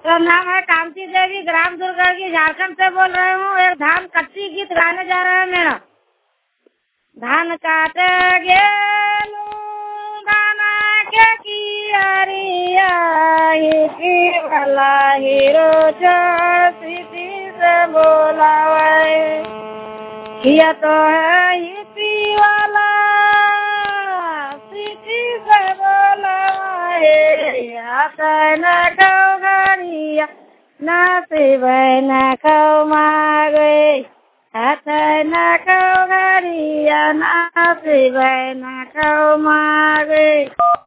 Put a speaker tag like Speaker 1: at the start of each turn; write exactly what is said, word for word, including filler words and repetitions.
Speaker 1: मेरा नाम है कांति देवी, ग्राम दुर्गढ़ की, झारखंड से बोल रही हूँ। एक धान कच्ची गीत गाने जा रहे हैं मेरा। धान काट गेलू दाना के कियारिया, हिती वाला हीरो छोड़ सिटी से बोलावे। किया तो है हिती वाला सिटी से बोलावे। आता न खाओ घरिया नसीब न खाओ मागे। आता न खाओ घरिया नसीब न खाओ मागे।